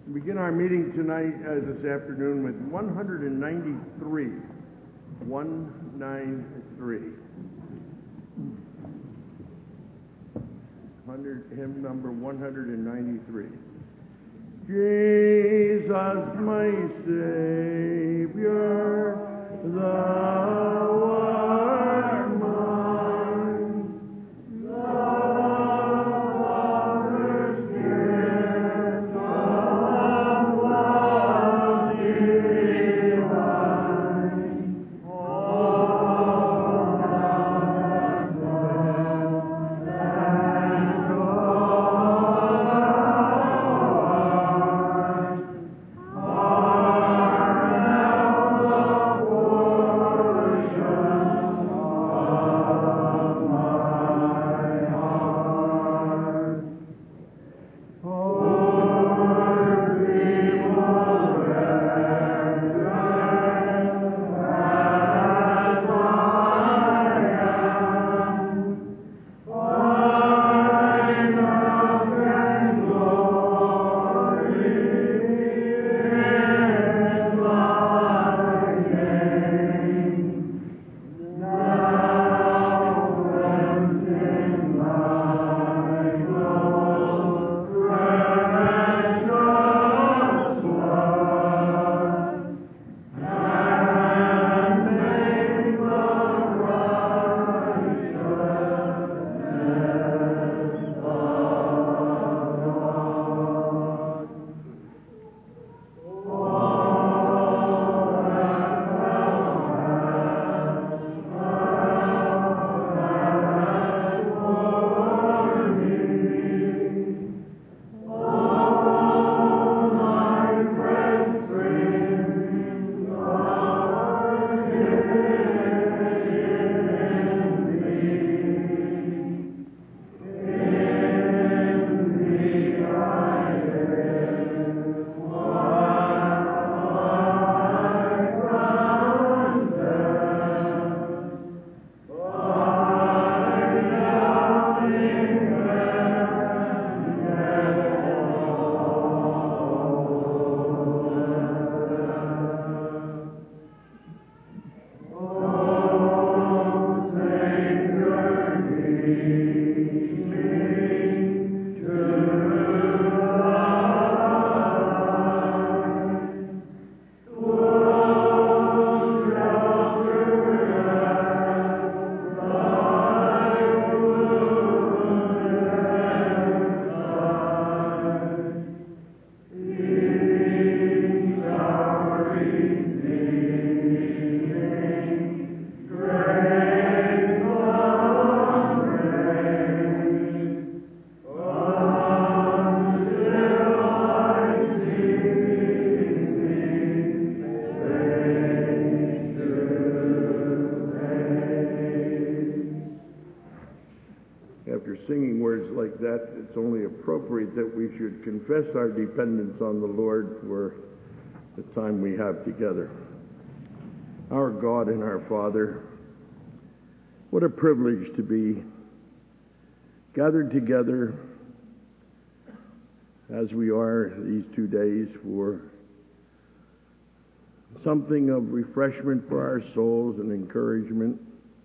We begin our meeting tonight, this afternoon, with 193. 193. Hymn number 193. Jesus, my Savior, thou art mine. It's only appropriate that we should confess our dependence on the Lord for the time we have together. Our God and our Father, what a privilege to be gathered together as we are these 2 days for something of refreshment for our souls and encouragement.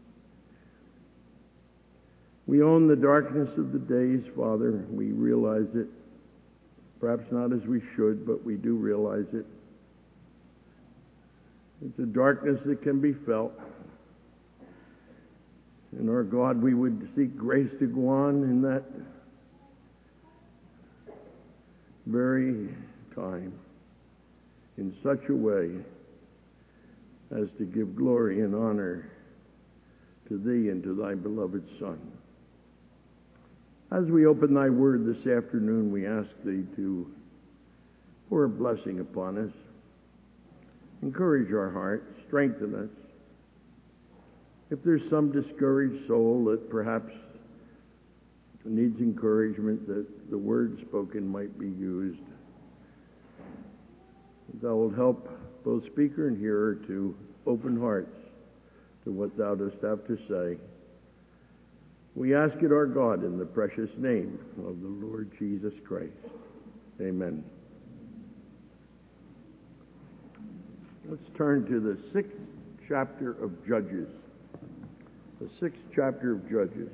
We own the darkness of the days, Father. We realize it. Perhaps not as we should, but we do realize it. It's a darkness that can be felt. And our God, we would seek grace to go on in that very time in such a way as to give glory and honor to Thee and to Thy beloved Son. As we open Thy Word this afternoon, we ask Thee to pour a blessing upon us, encourage our hearts, strengthen us. If there's some discouraged soul that perhaps needs encouragement, that the word spoken might be used, Thou wilt help both speaker and hearer to open hearts to what Thou dost have to say. We ask it, our God, in the precious name of the Lord Jesus Christ. Amen. Let's turn to the 6th chapter of Judges. The 6th chapter of Judges.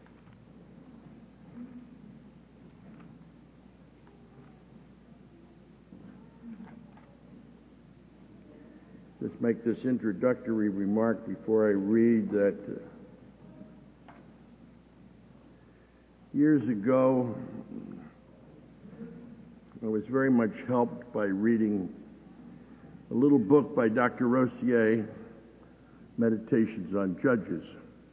Just make this introductory remark before I read that years ago I was very much helped by reading a little book by Dr. Rossier, Meditations on Judges.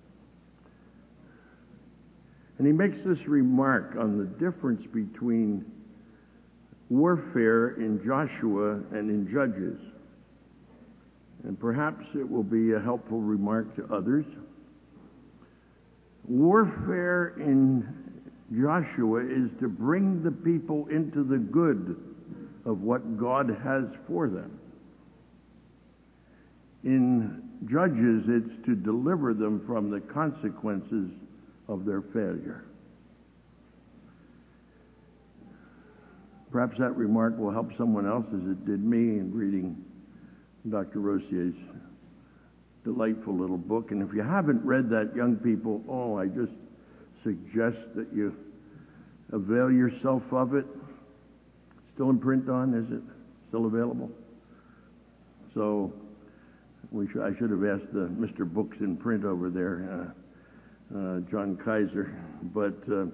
And he makes this remark on the difference between warfare in Joshua and in Judges. And perhaps it will be a helpful remark to others. Warfare in Joshua is to bring the people into the good of what God has for them. In Judges, it's to deliver them from the consequences of their failure. Perhaps that remark will help someone else as it did me in reading Dr. Rossier's delightful little book. And if you haven't read that, young people, I just suggest that you avail yourself of it. Still in print, Don? Is it still available? So I should have asked Mr. Books in Print over there, John Kaiser, but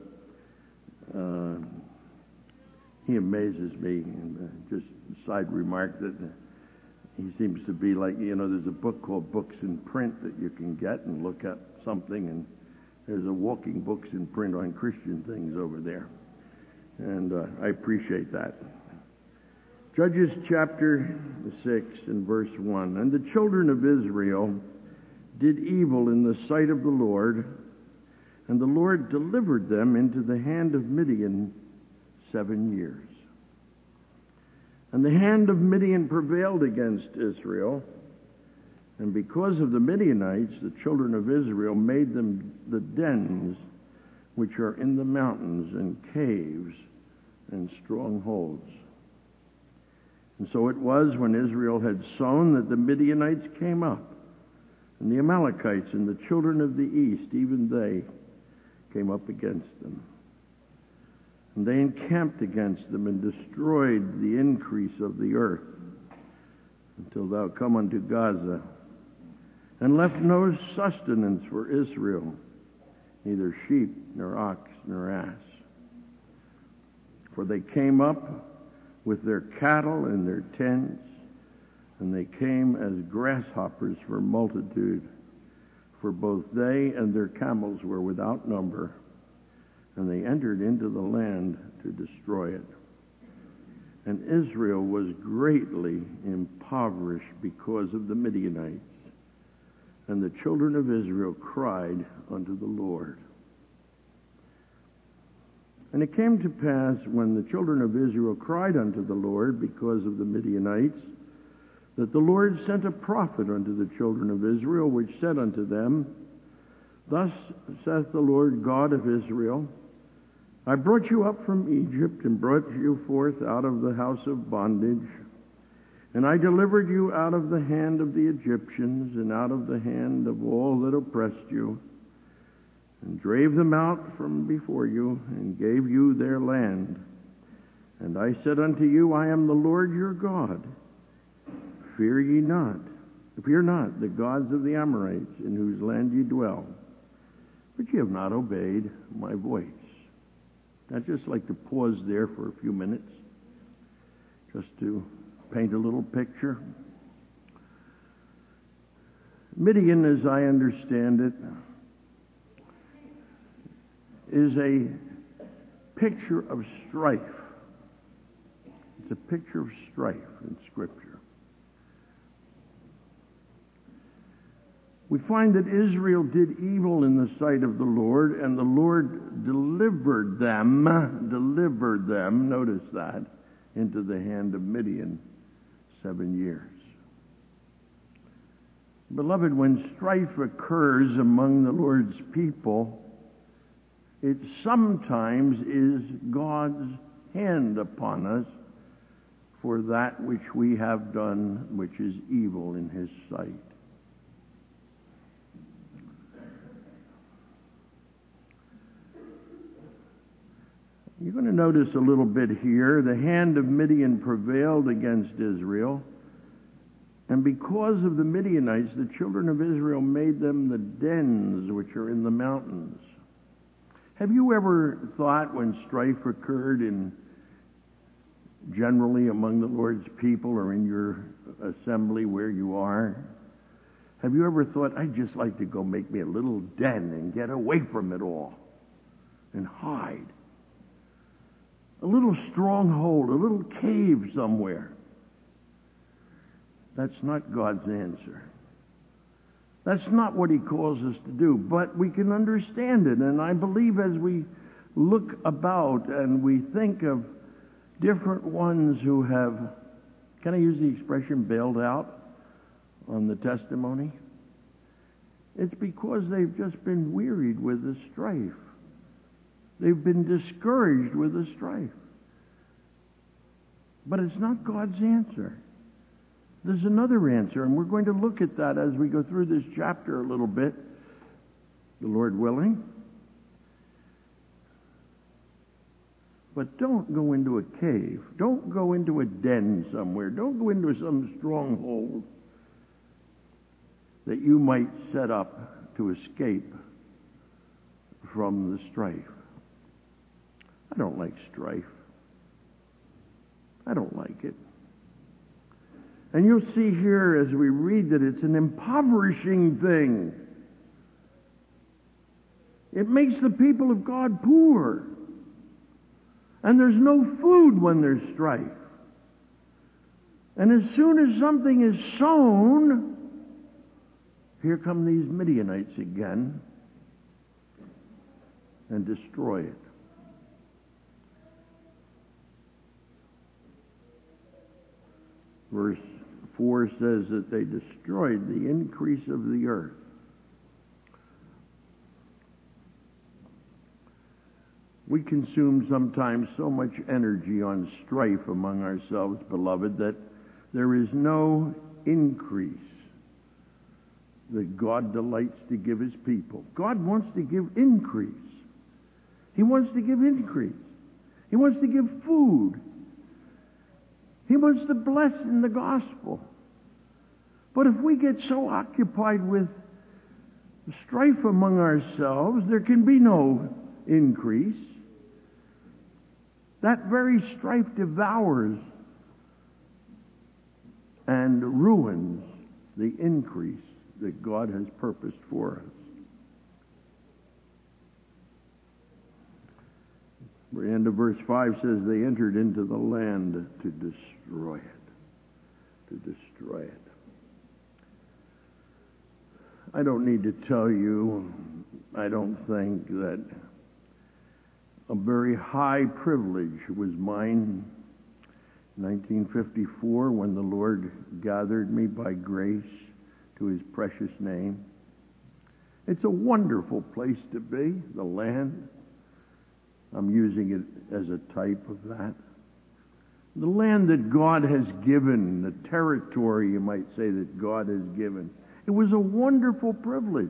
he amazes me. And just a side remark that he seems to be like, there's a book called Books in Print that you can get and look at something, and there's a walking Books in Print on Christian things over there. And I appreciate that. Judges chapter 6 and verse 1. And the children of Israel did evil in the sight of the Lord, and the Lord delivered them into the hand of Midian 7 years. And the hand of Midian prevailed against Israel, and because of the Midianites, the children of Israel made them the dens which are in the mountains, and caves, and strongholds. And so it was, when Israel had sown, that the Midianites came up, and the Amalekites and the children of the east, even they, came up against them. And they encamped against them and destroyed the increase of the earth until thou come unto Gaza, and left no sustenance for Israel, neither sheep, nor ox, nor ass. For they came up with their cattle and their tents, and they came as grasshoppers for multitude, for both they and their camels were without number, and they entered into the land to destroy it. And Israel was greatly impoverished because of the Midianites, and the children of Israel cried unto the Lord. And it came to pass, when the children of Israel cried unto the Lord because of the Midianites, that the Lord sent a prophet unto the children of Israel, which said unto them, Thus saith the Lord God of Israel, I brought you up from Egypt, and brought you forth out of the house of bondage, and I delivered you out of the hand of the Egyptians, and out of the hand of all that oppressed you, and drave them out from before you, and gave you their land. And I said unto you, I am the Lord your God. Fear ye not. Fear not the gods of the Amorites, in whose land ye dwell. But ye have not obeyed my voice. I'd just like to pause there for a few minutes, just to paint a little picture. Midian, as I understand it, is a picture of strife. It's a picture of strife in Scripture. We find that Israel did evil in the sight of the Lord, and the Lord delivered them, notice that, into the hand of Midian 7 years. Beloved, when strife occurs among the Lord's people, it sometimes is God's hand upon us for that which we have done, which is evil in his sight. You're going to notice a little bit here. The hand of Midian prevailed against Israel. And because of the Midianites, the children of Israel made them the dens which are in the mountains. Have you ever thought, when strife occurred generally among the Lord's people or in your assembly where you are, have you ever thought, I'd just like to go make me a little den and get away from it all and hide? A little stronghold, a little cave somewhere. That's not God's answer. That's not what he calls us to do, but we can understand it. And I believe as we look about and we think of different ones who have, can I use the expression, bailed out on the testimony? It's because they've just been wearied with the strife. They've been discouraged with the strife. But it's not God's answer. There's another answer, and we're going to look at that as we go through this chapter a little bit, the Lord willing. But don't go into a cave. Don't go into a den somewhere. Don't go into some stronghold that you might set up to escape from the strife. I don't like strife. I don't like it. And you'll see here as we read that it's an impoverishing thing. It makes the people of God poor. And there's no food when there's strife. And as soon as something is sown, here come these Midianites again and destroy it. Verse 4 says that they destroyed the increase of the earth. We consume sometimes so much energy on strife among ourselves, beloved, that there is no increase that God delights to give his people. God wants to give increase. He wants to give increase. He wants to give food. He wants to bless in the gospel. But if we get so occupied with strife among ourselves, there can be no increase. That very strife devours and ruins the increase that God has purposed for us. The end of verse 5 says they entered into the land to destroy it. To destroy it. I don't need to tell you, I don't think that a very high privilege was mine in 1954 when the Lord gathered me by grace to his precious name. It's a wonderful place to be, the land. I'm using it as a type of that. The land that God has given, the territory, you might say, that God has given. It was a wonderful privilege.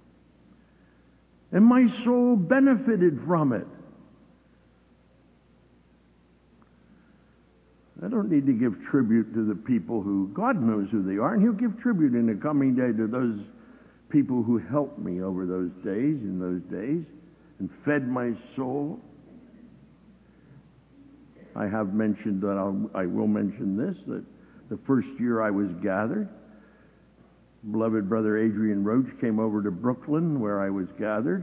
And my soul benefited from it. I don't need to give tribute to the people who, God knows who they are, and he'll give tribute in the coming day to those people who helped me over those days, in those days, and fed my soul. I have mentioned that I will mention this, that the first year I was gathered, beloved brother Adrian Roach came over to Brooklyn where I was gathered.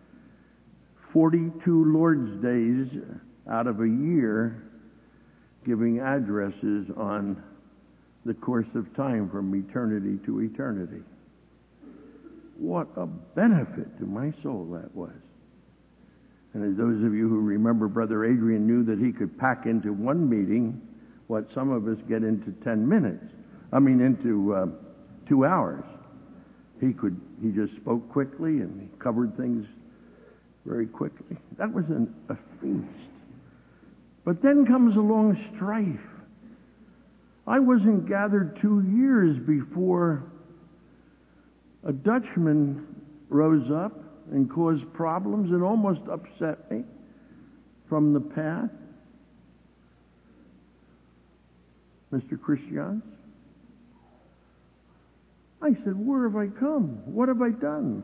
42 Lord's Days out of a year giving addresses on the course of time from eternity to eternity. What a benefit to my soul that was. And as those of you who remember, Brother Adrian knew that he could pack into one meeting what some of us get into 10 minutes. Into 2 hours. He just spoke quickly and he covered things very quickly. That was a feast. But then comes along strife. I wasn't gathered 2 years before a Dutchman rose up and caused problems and almost upset me from the path. Mr. Christians. I said, where have I come? What have I done?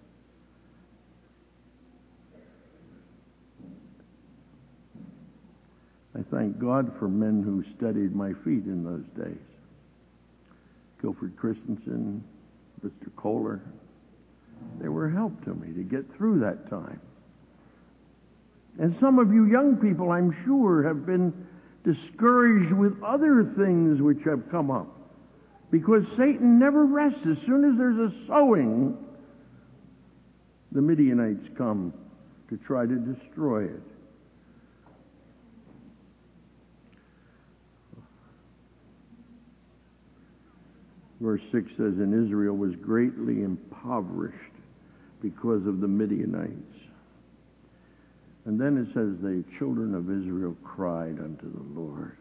I thank God for men who steadied my feet in those days. Guilford Christensen, Mr. Kohler. They were a help to me to get through that time. And some of you young people, I'm sure, have been discouraged with other things which have come up. Because Satan never rests. As soon as there's a sowing, the Midianites come to try to destroy it. Verse 6 says, and Israel was greatly impoverished because of the Midianites. And then it says, the children of Israel cried unto the Lord.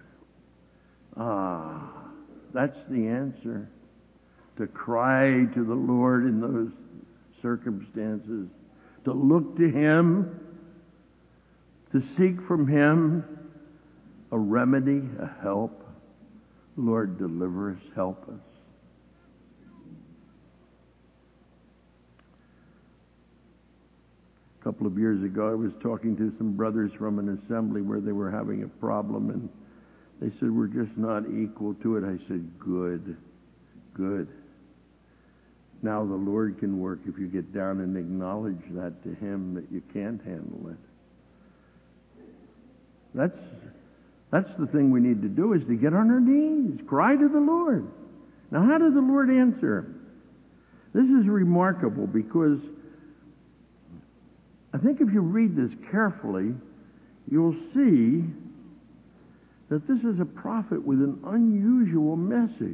That's the answer. To cry to the Lord in those circumstances. To look to Him. To seek from Him a remedy, a help. Lord, deliver us, help us. A couple of years ago, I was talking to some brothers from an assembly where they were having a problem, and they said, we're just not equal to it. I said, good, good. Now the Lord can work if you get down and acknowledge that to Him, that you can't handle it. That's the thing we need to do, is to get on our knees, cry to the Lord. Now, how did the Lord answer? This is remarkable, because I think if you read this carefully, you'll see that this is a prophet with an unusual message.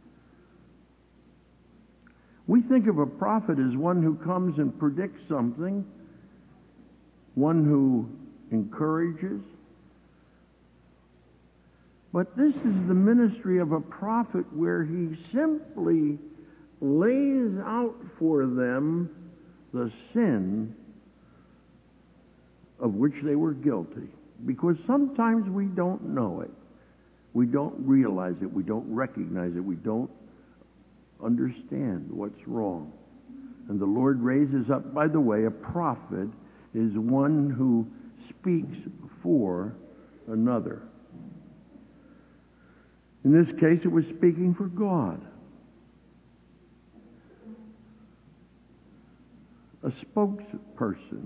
We think of a prophet as one who comes and predicts something, one who encourages. But this is the ministry of a prophet where he simply lays out for them the sin of which they were guilty. Because sometimes we don't know it. We don't realize it. We don't recognize it. We don't understand what's wrong. And the Lord raises up, by the way, a prophet is one who speaks for another. In this case, it was speaking for God. A spokesperson.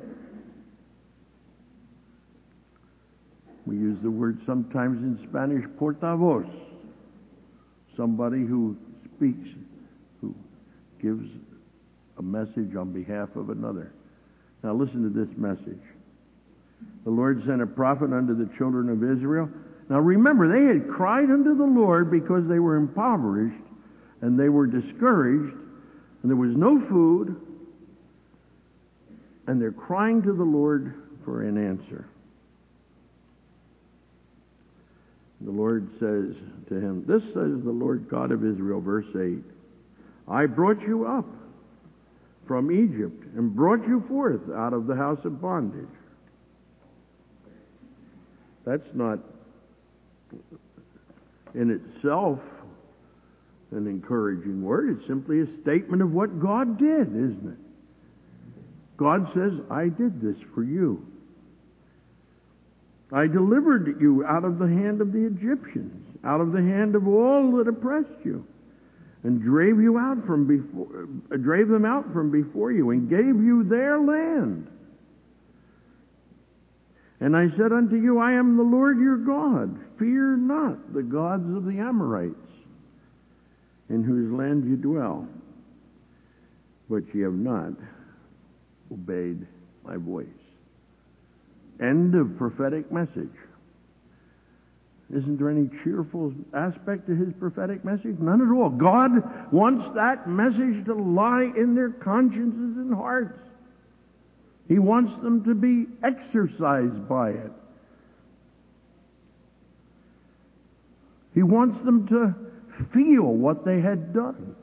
We use the word sometimes in Spanish, portavoz. Somebody who speaks, who gives a message on behalf of another. Now listen to this message. The Lord sent a prophet unto the children of Israel. Now remember, they had cried unto the Lord because they were impoverished and they were discouraged and there was no food, and they're crying to the Lord for an answer. The Lord says to him, this says the Lord God of Israel, verse 8, I brought you up from Egypt and brought you forth out of the house of bondage. That's not in itself an encouraging word. It's simply a statement of what God did, isn't it? God says, I did this for you. I delivered you out of the hand of the Egyptians, out of the hand of all that oppressed you, and drave them out from before you, and gave you their land. And I said unto you, I am the Lord your God. Fear not the gods of the Amorites, in whose land you dwell. But ye have not obeyed my voice. End of prophetic message. Isn't there any cheerful aspect to his prophetic message? None at all. God wants that message to lie in their consciences and hearts. He wants them to be exercised by it. He wants them to feel what they had done.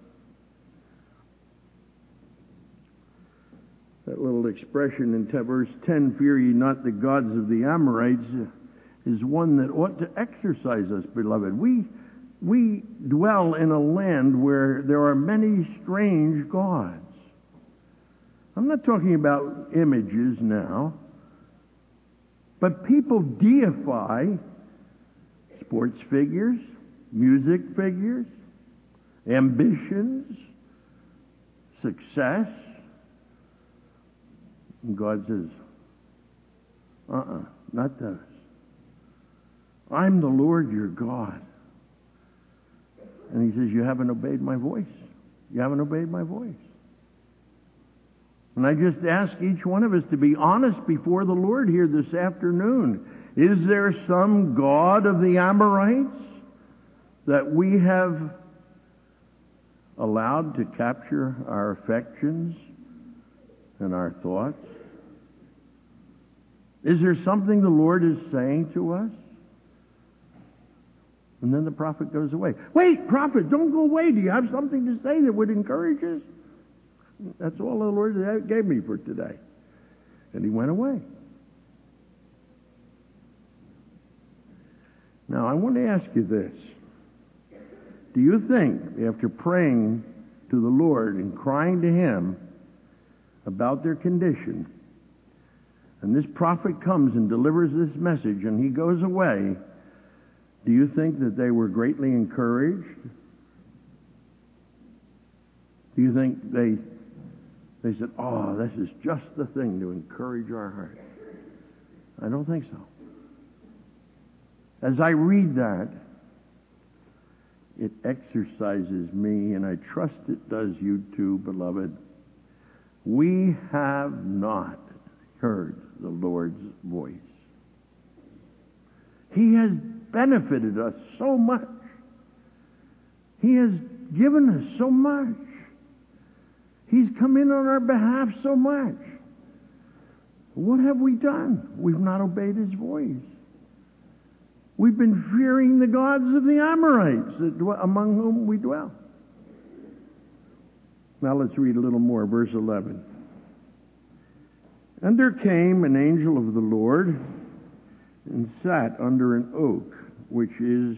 That little expression in verse 10, fear ye not the gods of the Amorites, is one that ought to exercise us, beloved. We dwell in a land where there are many strange gods. I'm not talking about images now, but people deify sports figures, music figures, ambitions, success. And God says, not those. I'm the Lord your God. And he says, you haven't obeyed my voice. You haven't obeyed my voice. And I just ask each one of us to be honest before the Lord here this afternoon. Is there some god of the Amorites that we have allowed to capture our affections and our thoughts? Is there something the Lord is saying to us? And then the prophet goes away. Wait, prophet, don't go away. Do you have something to say that would encourage us? That's all the Lord gave me for today. And he went away. Now, I want to ask you this. Do you think, after praying to the Lord and crying to him about their condition, and this prophet comes and delivers this message and he goes away, do you think that they were greatly encouraged? Do you think they said, oh, this is just the thing to encourage our heart? I don't think so. As I read that, it exercises me, and I trust it does you too, beloved. We have not heard the Lord's voice. He has benefited us so much. He has given us so much. He's come in on our behalf so much. What have we done? We've not obeyed his voice. We've been fearing the gods of the Amorites among whom we dwell. Now let's read a little more, verse 11. And there came an angel of the Lord and sat under an oak, which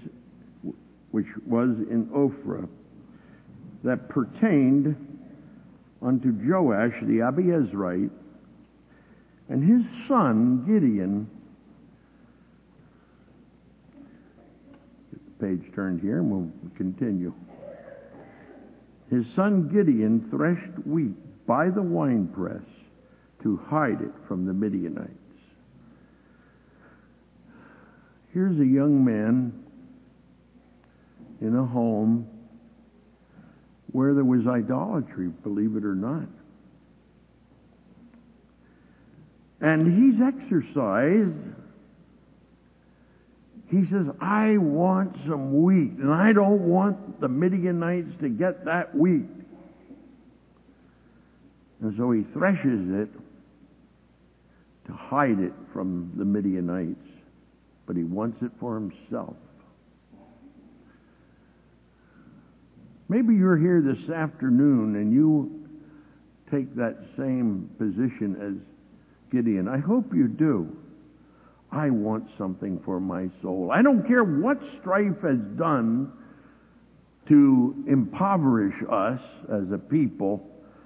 was in Ophrah, that pertained unto Joash the Abiezrite, and his son Gideon. Get the page turned here and we'll continue. His son Gideon threshed wheat by the winepress to hide it from the Midianites. Here's a young man in a home where there was idolatry, believe it or not. And he's exercised. He says, I want some wheat, and I don't want the Midianites to get that wheat. And so he threshes it to hide it from the Midianites, but he wants it for himself. Maybe you're here this afternoon and you take that same position as Gideon. I hope you do. I want something for my soul. I don't care what strife has done to impoverish us as a people.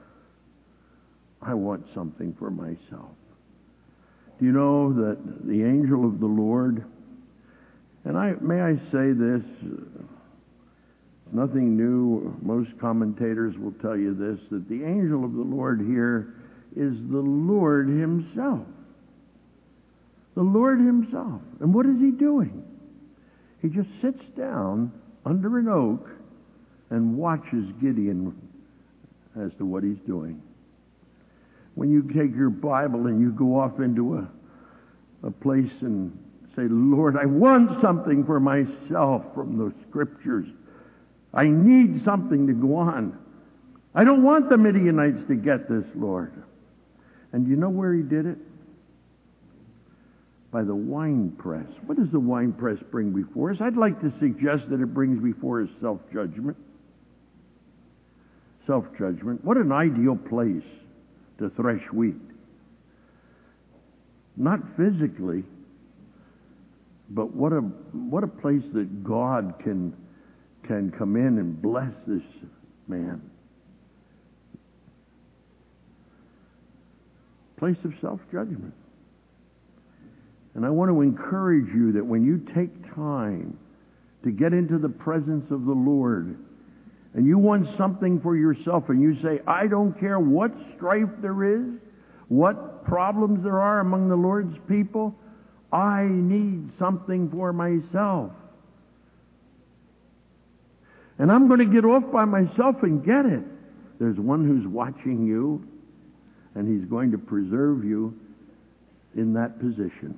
I want something for myself. Do you know that the angel of the Lord, and may I say this, nothing new. Most commentators will tell you this, that the angel of the Lord here is the Lord himself. The Lord himself. And what is he doing? He just sits down under an oak and watches Gideon as to what he's doing. When you take your Bible and you go off into a place and say, Lord, I want something for myself from the Scriptures. I need something to go on. I don't want the Midianites to get this, Lord. And you know where he did it? by the winepress. What does the winepress bring before us? I'd like to suggest that it brings before us self-judgment. Self-judgment. What an ideal place to thresh wheat. Not physically, but what a place that God can come in and bless this man. Place of self-judgment. And I want to encourage you that when you take time to get into the presence of the Lord, and you want something for yourself, and you say, I don't care what strife there is, what problems there are among the Lord's people, I need something for myself. And I'm going to get off by myself and get it. There's one who's watching you, and he's going to preserve you in that position.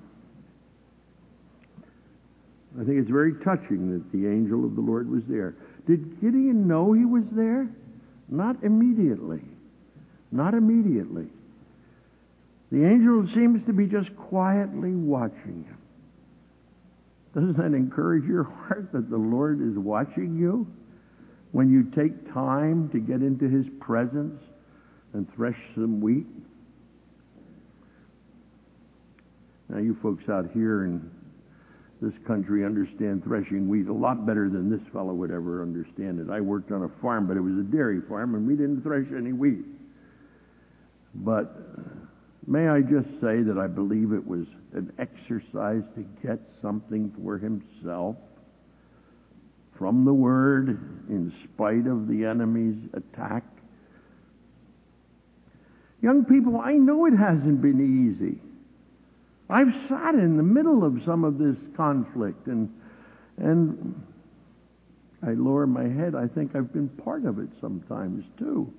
I think it's very touching that the angel of the Lord was there. Did Gideon know he was there? Not immediately. Not immediately. The angel seems to be just quietly watching him. Doesn't that encourage your heart that the Lord is watching you when you take time to get into His presence and thresh some wheat? Now, you folks out here in this country understand threshing wheat a lot better than this fellow would ever understand it. I worked on a farm, but it was a dairy farm, and we didn't thresh any wheat. But may I just say that I believe it was an exercise to get something for himself from the Word in spite of the enemy's attack. Young people, I know it hasn't been easy. I've sat in the middle of some of this conflict, and I lower my head. I think I've been part of it sometimes too.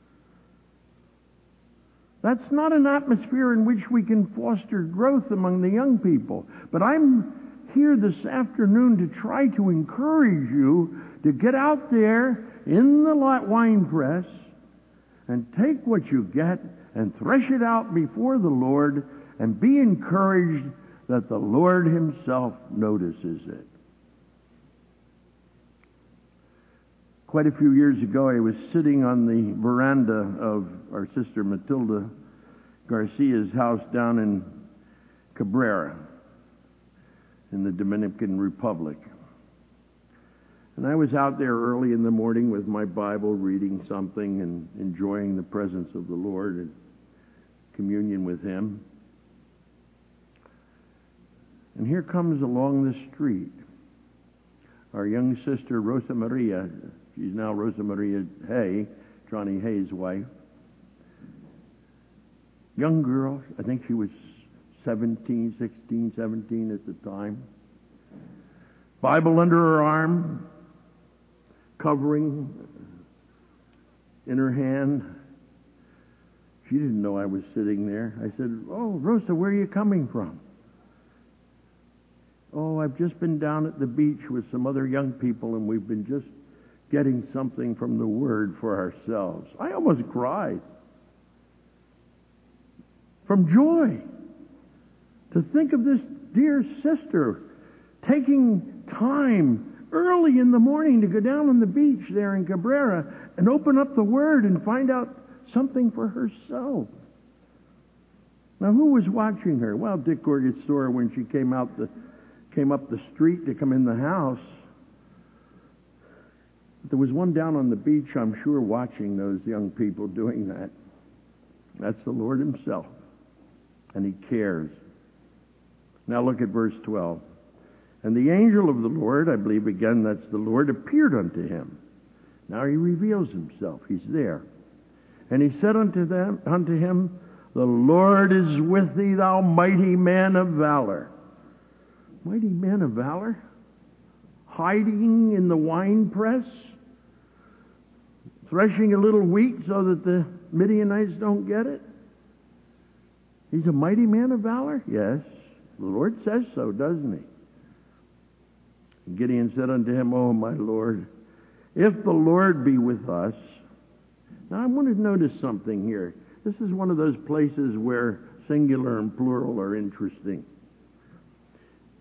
That's not an atmosphere in which we can foster growth among the young people. But I'm here this afternoon to try to encourage you to get out there in the wine press and take what you get and thresh it out before the Lord, and be encouraged that the Lord Himself notices it. Quite a few years ago, I was sitting on the veranda of our sister Matilda Garcia's house down in Cabrera in the Dominican Republic. And I was out there early in the morning with my Bible, reading something and enjoying the presence of the Lord and communion with Him. And here comes along the street our young sister Rosa Maria. She's now Rosa Maria Hay, Johnny Hay's wife. Young girl, I think she was 16, 17 at the time. Bible under her arm, covering in her hand. She didn't know I was sitting there. I said, "Oh, Rosa, where are you coming from?" "Oh, I've just been down at the beach with some other young people, and we've been just getting something from the Word for ourselves." I almost cried. From joy. To think of this dear sister taking time early in the morning to go down on the beach there in Cabrera and open up the Word and find out something for herself. Now, who was watching her? Well, Dick Gorgat saw her when she came up the street to come in the house. There was one down on the beach, I'm sure, watching those young people doing that. That's the Lord Himself. And He cares. Now look at verse 12. And the angel of the Lord, I believe again that's the Lord, appeared unto him. Now He reveals Himself. He's there. And He said unto him, "The Lord is with thee, thou mighty man of valor." Mighty man of valor? Hiding in the winepress? Threshing a little wheat so that the Midianites don't get it? He's a mighty man of valor? Yes. The Lord says so, doesn't He? And Gideon said unto him, "O my Lord, if the Lord be with us." Now I want to notice something here. This is one of those places where singular and plural are interesting.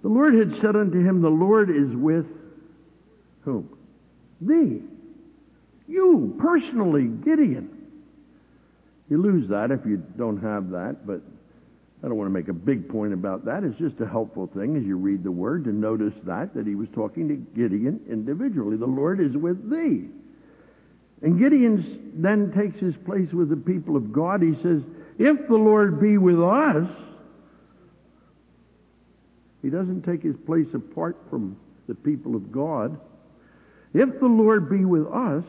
The Lord had said unto him, the Lord is with whom? Thee. You, personally, Gideon. You lose that if you don't have that, but I don't want to make a big point about that. It's just a helpful thing as you read the Word to notice that he was talking to Gideon individually. The Lord is with thee. And Gideon then takes his place with the people of God. He says, if the Lord be with us, he doesn't take his place apart from the people of God. If the Lord be with us,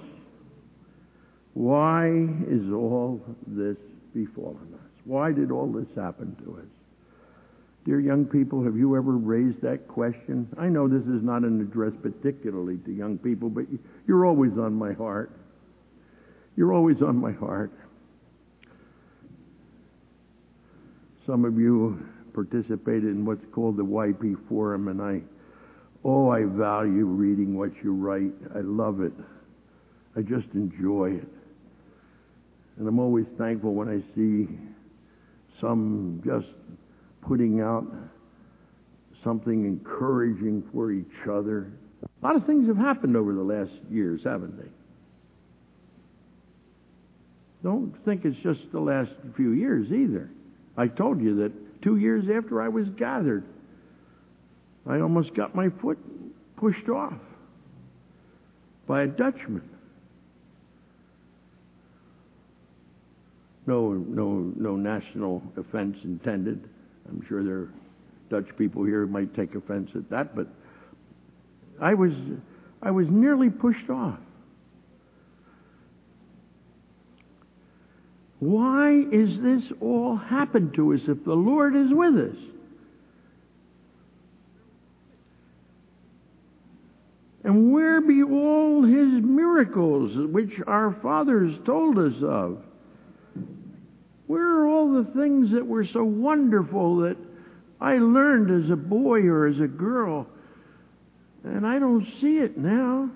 why is all this befallen us? Why did all this happen to us? Dear young people, have you ever raised that question? I know this is not an address particularly to young people, but you're always on my heart. You're always on my heart. Some of you participated in what's called the YP Forum, and I value reading what you write. I love it. I just enjoy it. And I'm always thankful when I see some just putting out something encouraging for each other. A lot of things have happened over the last years, haven't they? Don't think it's just the last few years either. I told you that 2 years after I was gathered, I almost got my foot pushed off by a Dutchman. No national offense intended. I'm sure there are Dutch people here who might take offense at that, but I was nearly pushed off. Why is this all happened to us if the Lord is with us? And where be all his miracles which our fathers told us of? Where are all the things that were so wonderful that I learned as a boy or as a girl? And I don't see it now.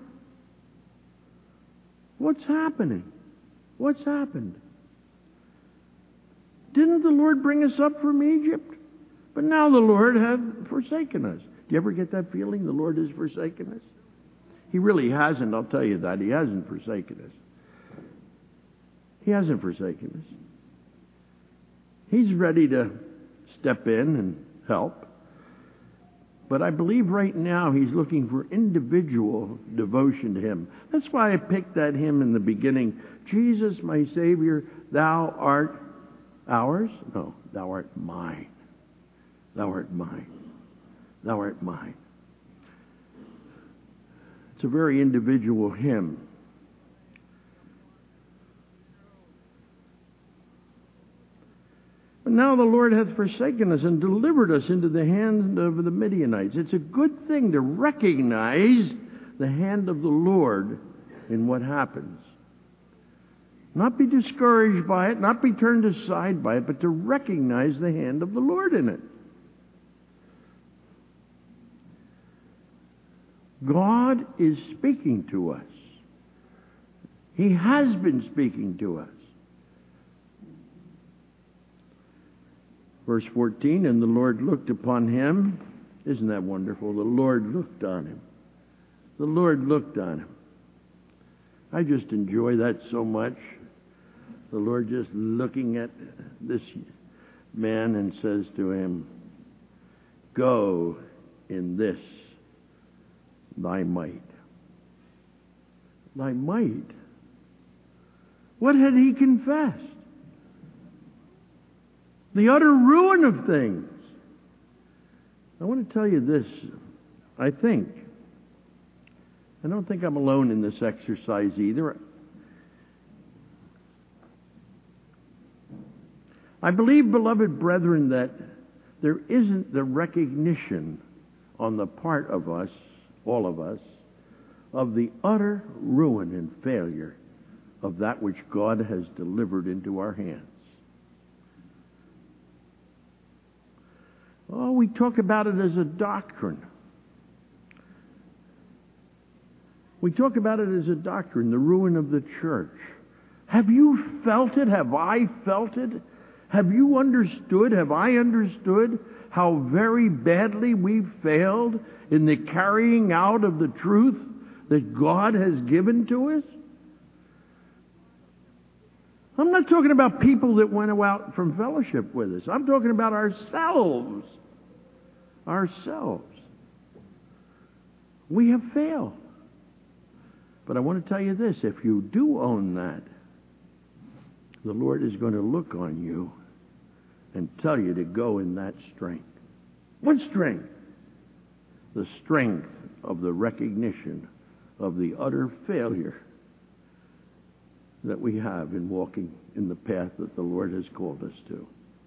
What's happening? What's happened? Didn't the Lord bring us up from Egypt? But now the Lord hath forsaken us. Do you ever get that feeling the Lord has forsaken us? He really hasn't, I'll tell you that. He hasn't forsaken us. He hasn't forsaken us. He's ready to step in and help. But I believe right now he's looking for individual devotion to him. That's why I picked that hymn in the beginning. Jesus, my Savior, thou art ours? No, thou art mine. Thou art mine. Thou art mine. It's a very individual hymn. But now the Lord hath forsaken us and delivered us into the hand of the Midianites. It's a good thing to recognize the hand of the Lord in what happens. Not be discouraged by it, not be turned aside by it, but to recognize the hand of the Lord in it. God is speaking to us. He has been speaking to us. Verse 14, and the Lord looked upon him. Isn't that wonderful? The Lord looked on him. The Lord looked on him. I just enjoy that so much. The Lord just looking at this man and says to him, go in this thy might. Thy might. What had he confessed? The utter ruin of things. I want to tell you this. I don't think I'm alone in this exercise either. I believe, beloved brethren, that there isn't the recognition on the part of us, all of us, of the utter ruin and failure of that which God has delivered into our hands. Oh, we talk about it as a doctrine. We talk about it as a doctrine, the ruin of the church. Have you felt it? Have I felt it? Have you understood, have I understood how very badly we've failed in the carrying out of the truth that God has given to us? I'm not talking about people that went out from fellowship with us. I'm talking about ourselves. Ourselves. We have failed. But I want to tell you this, if you do own that, the Lord is going to look on you and tell you to go in that strength. What strength? The strength of the recognition of the utter failure that we have in walking in the path that the Lord has called us to.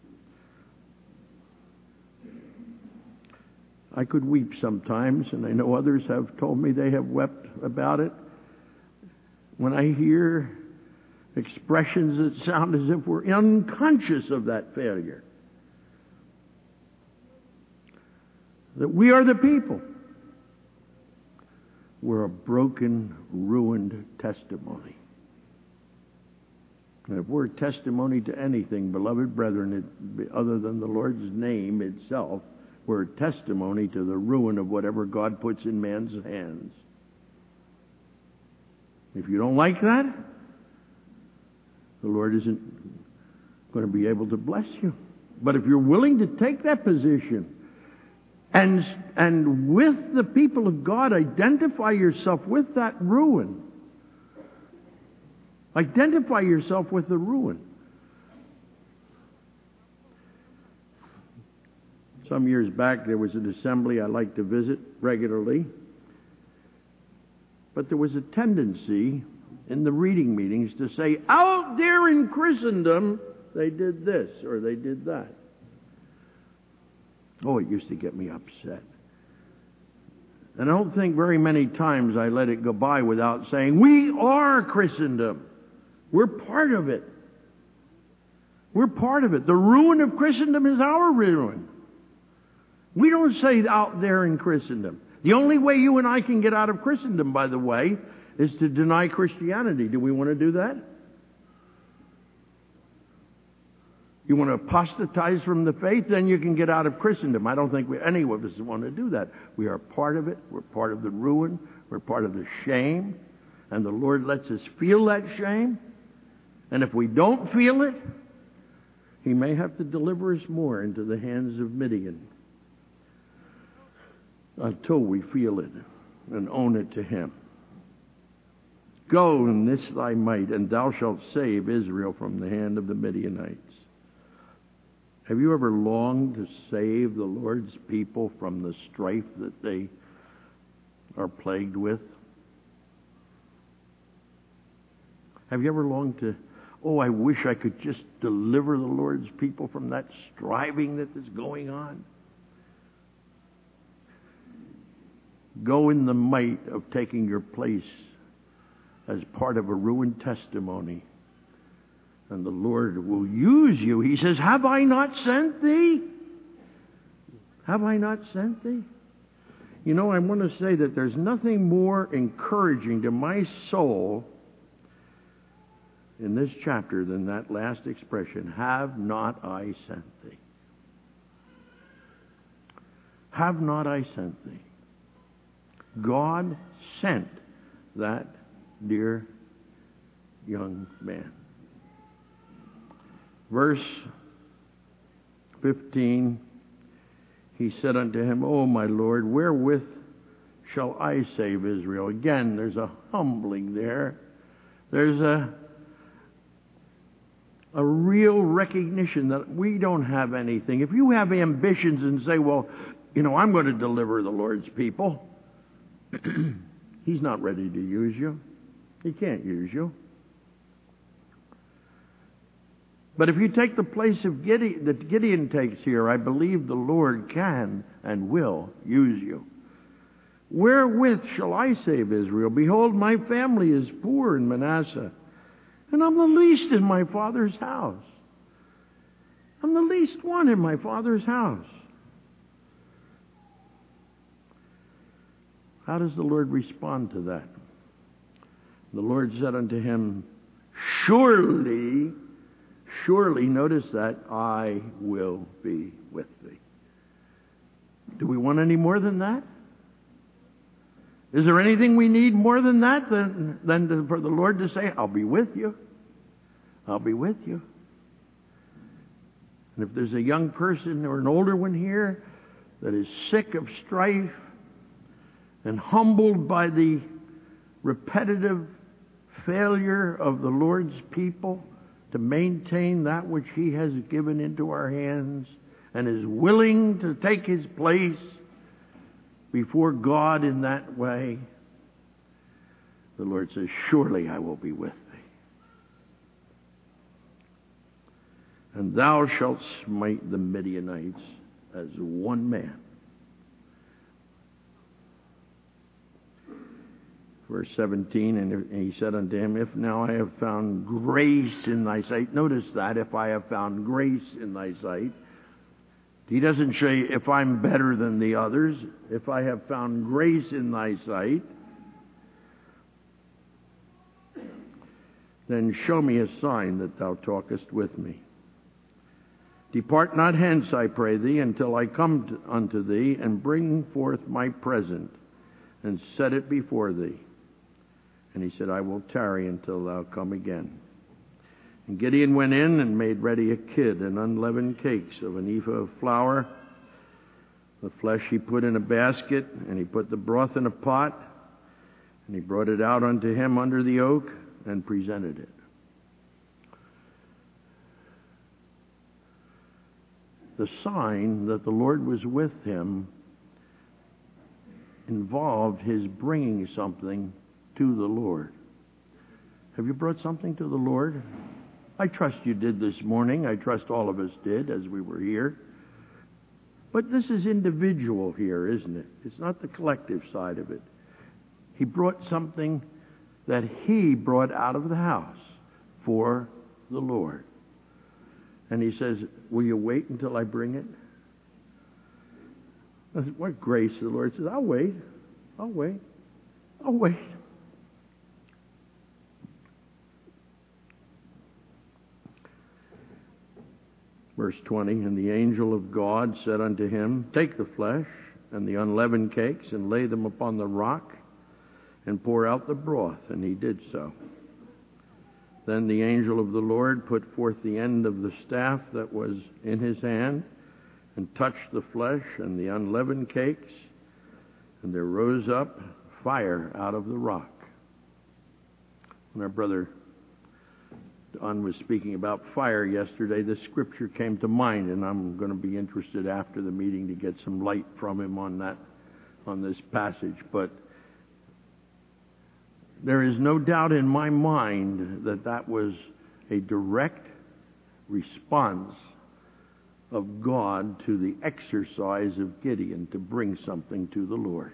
I could weep sometimes, and I know others have told me they have wept about it, when I hear expressions that sound as if we're unconscious of that failure. That we are the people. We're a broken, ruined testimony. And if we're a testimony to anything, beloved brethren, other than the Lord's name itself, we're a testimony to the ruin of whatever God puts in man's hands. If you don't like that, the Lord isn't going to be able to bless you. But if you're willing to take that position and with the people of God identify yourself with that ruin, identify yourself with the ruin. Some years back there was an assembly I like to visit regularly. But there was a tendency in the reading meetings to say, out there in Christendom, they did this or they did that. Oh, it used to get me upset. And I don't think very many times I let it go by without saying, we are Christendom. We're part of it. We're part of it. The ruin of Christendom is our ruin. We don't say out there in Christendom. The only way you and I can get out of Christendom, by the way, is to deny Christianity. Do we want to do that? You want to apostatize from the faith, then you can get out of Christendom. I don't think any of us want to do that. We are part of it. We're part of the ruin. We're part of the shame. And the Lord lets us feel that shame. And if we don't feel it, He may have to deliver us more into the hands of Midian until we feel it and own it to Him. Go in this thy might, and thou shalt save Israel from the hand of the Midianites. Have you ever longed to save the Lord's people from the strife that they are plagued with? Have you ever longed to, I wish I could just deliver the Lord's people from that striving that is going on? Go in the might of taking your place as part of a ruined testimony. And the Lord will use you. He says, have I not sent thee? Have I not sent thee? You know, I want to say that there's nothing more encouraging to my soul in this chapter than that last expression, have not I sent thee? Have not I sent thee? God sent that dear young man. Verse 15, he said unto him, O my Lord, wherewith shall I save Israel? Again, there's a humbling there. There's a real recognition that we don't have anything. If you have ambitions and say, well, I'm going to deliver the Lord's people, He's not ready to use you. He can't use you. But if you take the place of Gideon, that Gideon takes here, I believe the Lord can and will use you. Wherewith shall I save Israel? Behold, my family is poor in Manasseh, and I'm the least in my father's house. I'm the least one in my father's house. How does the Lord respond to that? The Lord said unto him, Surely surely, notice that, I will be with thee. Do we want any more than that? Is there anything we need more than that, for the Lord to say, I'll be with you. I'll be with you. And if there's a young person or an older one here that is sick of strife and humbled by the repetitive failure of the Lord's people to maintain that which He has given into our hands and is willing to take His place before God in that way, the Lord says, surely I will be with thee. And thou shalt smite the Midianites as one man. Verse 17, and he said unto him, if now I have found grace in thy sight. Notice that, if I have found grace in thy sight. He doesn't say, if I'm better than the others, if I have found grace in thy sight, then show me a sign that thou talkest with me. Depart not hence, I pray thee, until I come unto thee, and bring forth my present, and set it before thee. And he said, I will tarry until thou come again. And Gideon went in and made ready a kid and unleavened cakes of an ephah of flour. The flesh he put in a basket, and he put the broth in a pot, and he brought it out unto him under the oak, and presented it. The sign that the Lord was with him involved his bringing something to the Lord. Have you brought something to the Lord? I trust you did this morning. I trust all of us did as we were here. But this is individual here, isn't it? It's not the collective side of it. He brought something that he brought out of the house for the Lord. And he says, will you wait until I bring it? I said, what grace? The Lord says, I'll wait. I'll wait. I'll wait. Verse 20, and the angel of God said unto him, take the flesh and the unleavened cakes, and lay them upon the rock, and pour out the broth. And he did so. Then the angel of the Lord put forth the end of the staff that was in his hand, and touched the flesh and the unleavened cakes, and there rose up fire out of the rock. When our brother Don was speaking about fire yesterday, this scripture came to mind, and I'm going to be interested after the meeting to get some light from him on this passage. But there is no doubt in my mind that that was a direct response of God to the exercise of Gideon to bring something to the Lord.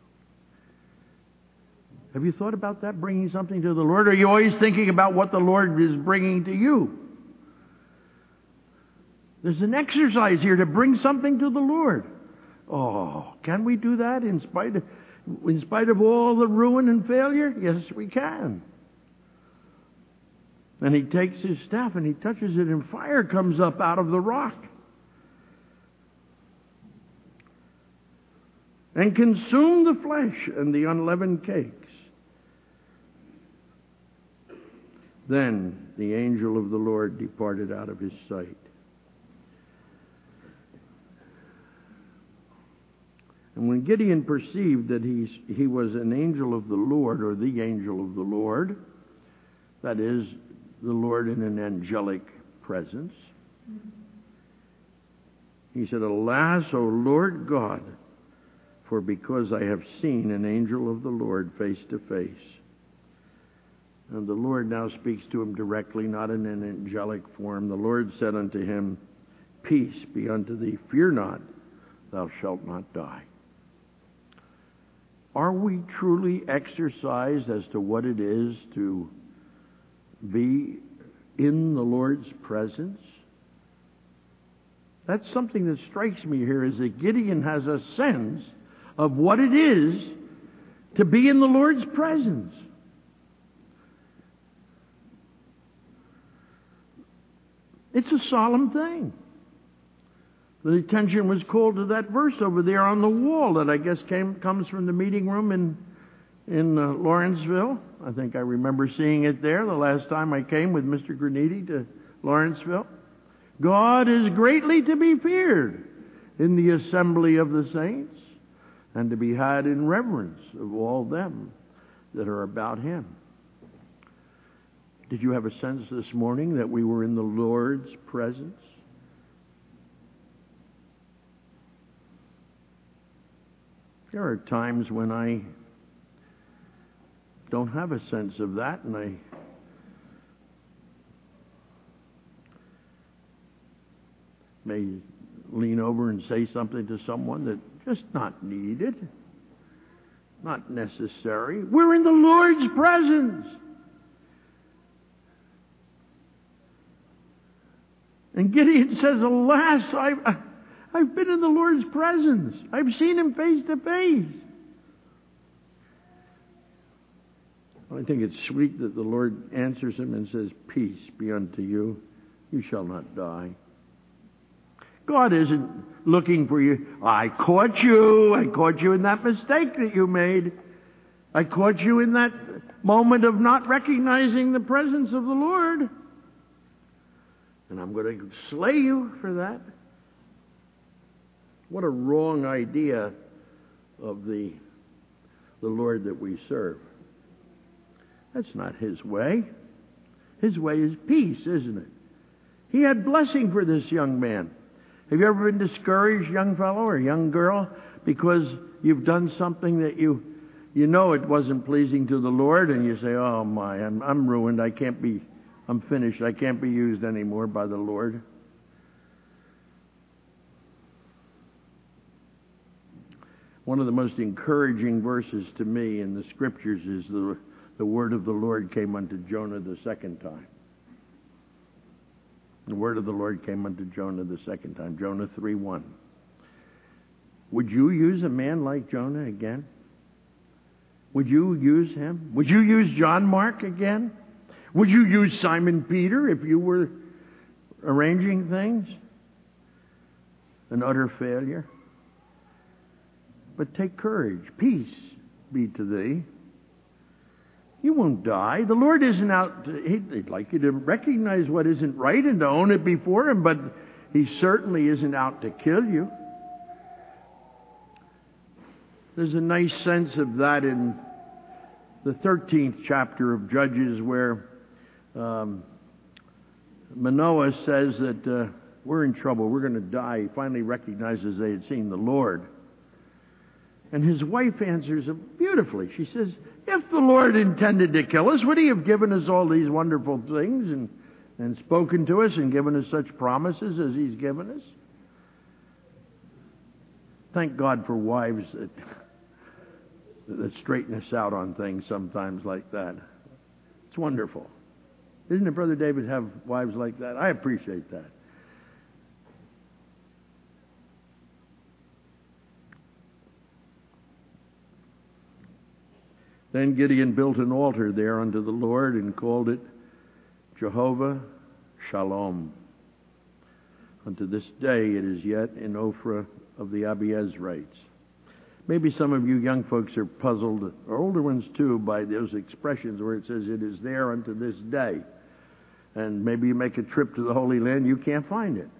Have you thought about that, bringing something to the Lord? Or are you always thinking about what the Lord is bringing to you? There's an exercise here to bring something to the Lord. Oh, can we do that in spite of all the ruin and failure? Yes, we can. And he takes his staff and he touches it, and fire comes up out of the rock and consumed the flesh and the unleavened cakes. Then the angel of the Lord departed out of his sight. And when Gideon perceived that he was an angel of the Lord, or the angel of the Lord, that is, the Lord in an angelic presence, he said, alas, O Lord God, for because I have seen an angel of the Lord face to face. And the Lord now speaks to him directly, not in an angelic form. The Lord said unto him, peace be unto thee, fear not, thou shalt not die. Are we truly exercised as to what it is to be in the Lord's presence? That's something that strikes me here, is that Gideon has a sense of what it is to be in the Lord's presence. It's a solemn thing. The attention was called to that verse over there on the wall that I guess comes from the meeting room in Lawrenceville. I think I remember seeing it there the last time I came with Mr. Graniti to Lawrenceville. God is greatly to be feared in the assembly of the saints, and to be had in reverence of all them that are about Him. Did you have a sense this morning that we were in the Lord's presence? There are times when I don't have a sense of that, and I may lean over and say something to someone that's just not needed, not necessary. We're in the Lord's presence. And Gideon says, alas, I've been in the Lord's presence. I've seen Him face to face. I think it's sweet that the Lord answers him and says, peace be unto you. You shall not die. God isn't looking for you. I caught you. I caught you in that mistake that you made. I caught you in that moment of not recognizing the presence of the Lord. And I'm going to slay you for that. What a wrong idea of the Lord that we serve. That's not His way. His way is peace, isn't it? He had blessing for this young man. Have you ever been discouraged, young fellow or young girl, because you've done something that you know it wasn't pleasing to the Lord, and you say, oh my, I'm ruined. I'm finished. I can't be used anymore by the Lord. One of the most encouraging verses to me in the Scriptures is the word of the Lord came unto Jonah the second time. The word of the Lord came unto Jonah the second time. Jonah 3:1. Would you use a man like Jonah again? Would you use him? Would you use John Mark again? Would you use Simon Peter if you were arranging things? An utter failure. But take courage. Peace be to thee. You won't die. The Lord isn't out He'd like you to recognize what isn't right and to own it before Him, but He certainly isn't out to kill you. There's a nice sense of that in the 13th chapter of Judges, where Manoah says that we're in trouble, we're going to die. He finally recognizes they had seen the Lord. And his wife answers him beautifully. She says, if the Lord intended to kill us, would He have given us all these wonderful things and spoken to us and given us such promises as He's given us? Thank God for wives that straighten us out on things sometimes like that. It's wonderful. Isn't it, Brother David, have wives like that? I appreciate that. Then Gideon built an altar there unto the Lord and called it Jehovah Shalom. Unto this day it is yet in Ophrah of the Abiezrites. Maybe some of you young folks are puzzled, or older ones too, by those expressions where it says it is there unto this day. And maybe you make a trip to the Holy Land, you can't find it.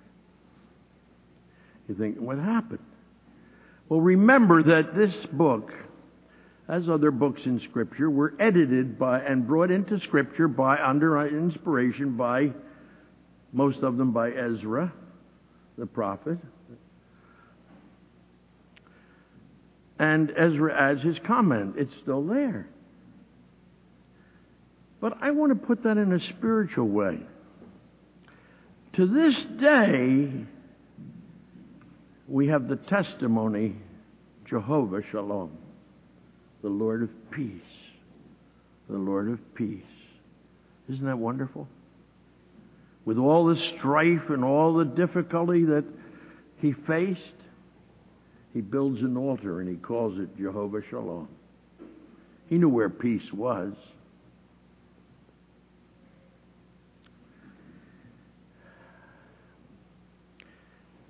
You think, what happened? Well, remember that this book, as other books in Scripture, were edited by and brought into Scripture under inspiration by, most of them by Ezra, the prophet. And Ezra adds his comment. It's still there. But I want to put that in a spiritual way. To this day, we have the testimony, Jehovah Shalom. The Lord of peace. The Lord of peace. Isn't that wonderful? With all the strife and all the difficulty that he faced, he builds an altar and he calls it Jehovah Shalom. He knew where peace was.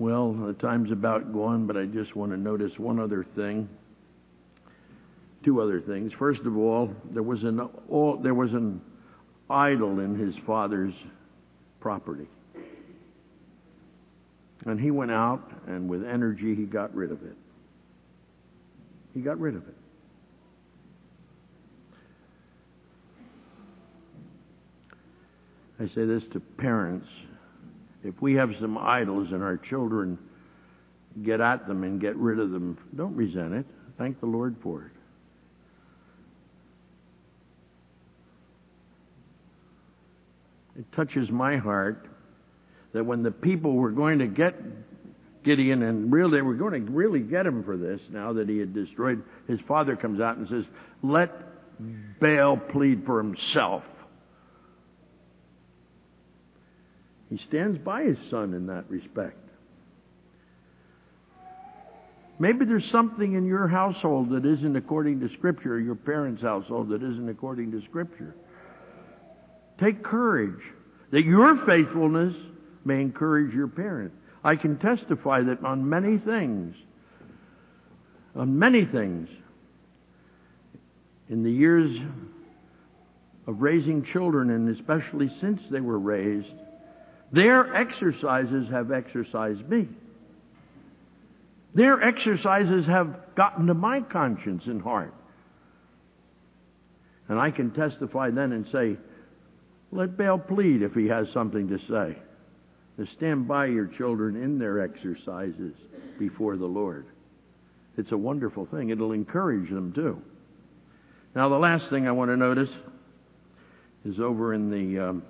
Well, the time's about gone, but I just want to notice one other thing. Two other things. First of all, there was an idol in his father's property. And he went out, and with energy, he got rid of it. He got rid of it. I say this to parents. If we have some idols and our children get at them and get rid of them, don't resent it. Thank the Lord for it. It touches my heart that when the people were going to get Gideon, and really they were going to really get him for this, now that he had destroyed, his father comes out and says, let Baal plead for himself. He stands by his son in that respect. Maybe there's something in your household that isn't according to Scripture, or your parents' household that isn't according to Scripture. Take courage that your faithfulness may encourage your parent. I can testify that on many things, in the years of raising children, and especially since they were raised, their exercises have exercised me. Their exercises have gotten to my conscience and heart. And I can testify then and say, let Baal plead if he has something to say. To stand by your children in their exercises before the Lord. It's a wonderful thing. It'll encourage them too. Now the last thing I want to notice is over in the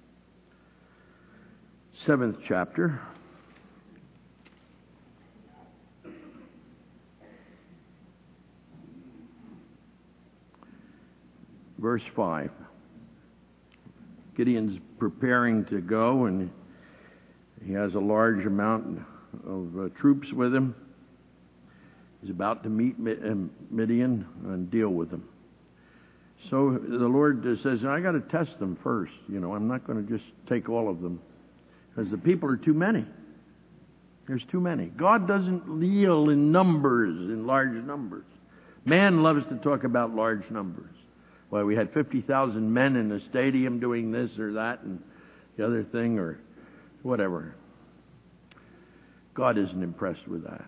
7th chapter. Verse 5. Gideon's preparing to go, and he has a large amount of troops with him. He's about to meet Midian and deal with them. So the Lord says, I got to test them first. I'm not going to just take all of them, because the people are too many. There's too many. God doesn't deal in numbers, in large numbers. Man loves to talk about large numbers. Why, we had 50,000 men in the stadium doing this or that and the other thing or whatever. God isn't impressed with that.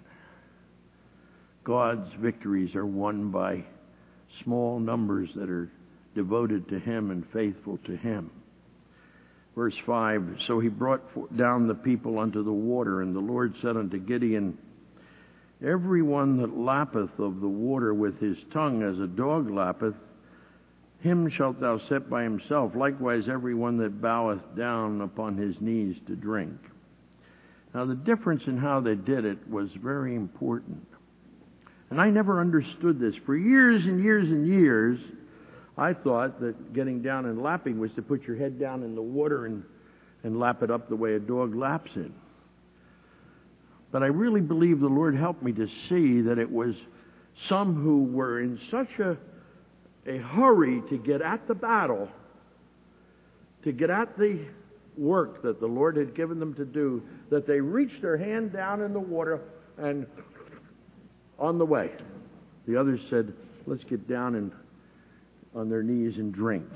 God's victories are won by small numbers that are devoted to Him and faithful to Him. Verse 5, so he brought down the people unto the water, and the Lord said unto Gideon, every one that lappeth of the water with his tongue as a dog lappeth, him shalt thou set by himself. Likewise every one that boweth down upon his knees to drink. Now the difference in how they did it was very important. And I never understood this. For years and years and years, I thought that getting down and lapping was to put your head down in the water and lap it up the way a dog laps it. But I really believe the Lord helped me to see that it was some who were in such a hurry to get at the battle, to get at the work that the Lord had given them to do, that they reached their hand down in the water and on the way. The others said, let's get down and on their knees and drink.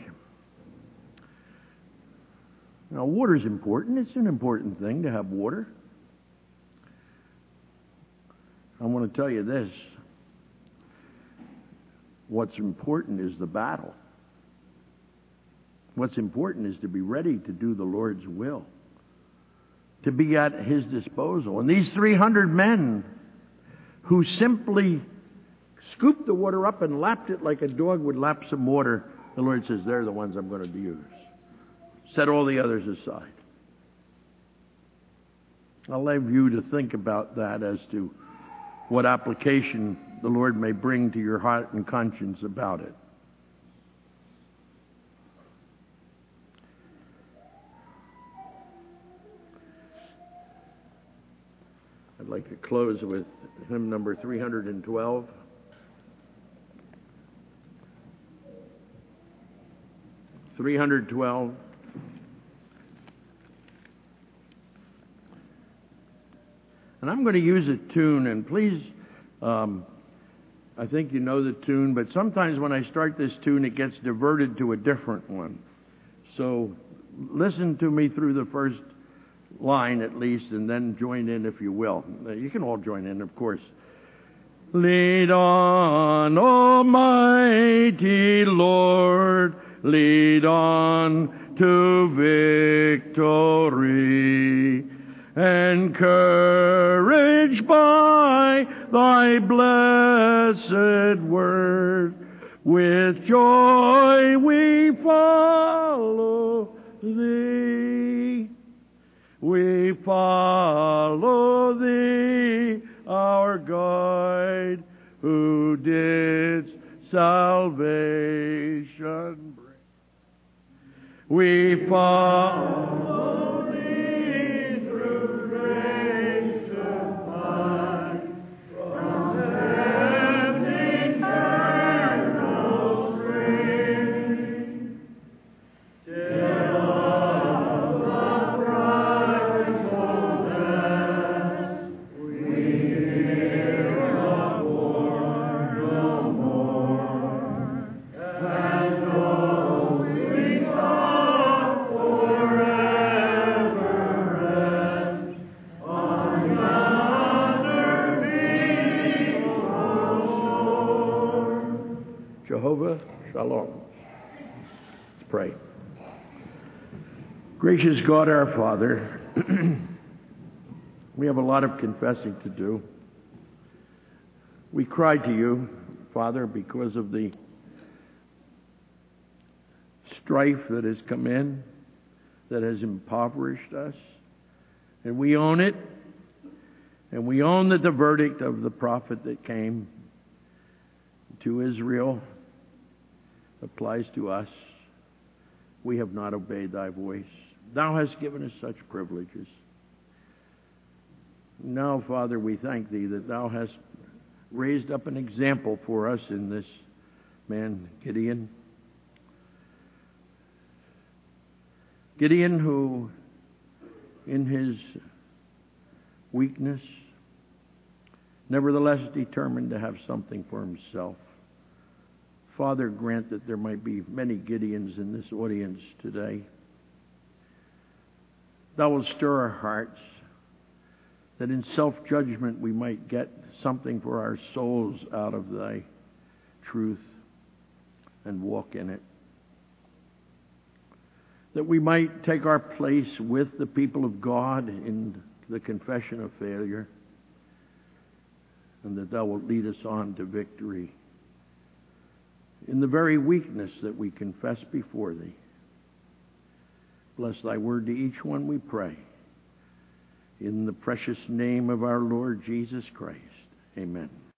Now, water's important. It's an important thing to have water. I want to tell you this. What's important is the battle. What's important is to be ready to do the Lord's will, to be at His disposal. And these 300 men who simply scooped the water up and lapped it like a dog would lap some water, the Lord says, they're the ones I'm going to use. Set all the others aside. I'll leave you to think about that as to what application the Lord may bring to your heart and conscience about it. I'd like to close with hymn number 312. I'm going to use a tune, and please, I think you know the tune, but sometimes when I start this tune, it gets diverted to a different one. So listen to me through the first line at least, and then join in if you will. You can all join in, of course. Lead on, Almighty Lord, lead on to victory, encouraged by thy blessed word, with joy we follow thee. We follow thee, our guide, who didst salvation bring. We follow thee through gracious light, from heaven's eternal spring, till all the prize possessed, we hear of war no more, as though we thought forever rest on yonder peaceful shore. Jehovah Shalom. Let's pray. Gracious God, our Father, we have a lot of confessing to do. We cry to you, Father, because of the strife that has come in, that has impoverished us. And we own it. And we own that the verdict of the prophet that came to Israel applies to us. We have not obeyed thy voice. Thou hast given us such privileges. Now, Father, we thank thee that thou hast raised up an example for us in this man, Gideon. Gideon, who, in his weakness, nevertheless determined to have something for himself. Father, grant that there might be many Gideons in this audience today. Thou wilt stir our hearts, that in self-judgment we might get something for our souls out of thy truth and walk in it. That we might take our place with the people of God in the confession of failure, and that thou wilt lead us on to victory in the very weakness that we confess before thee. Bless thy word to each one, we pray. In the precious name of our Lord Jesus Christ. Amen.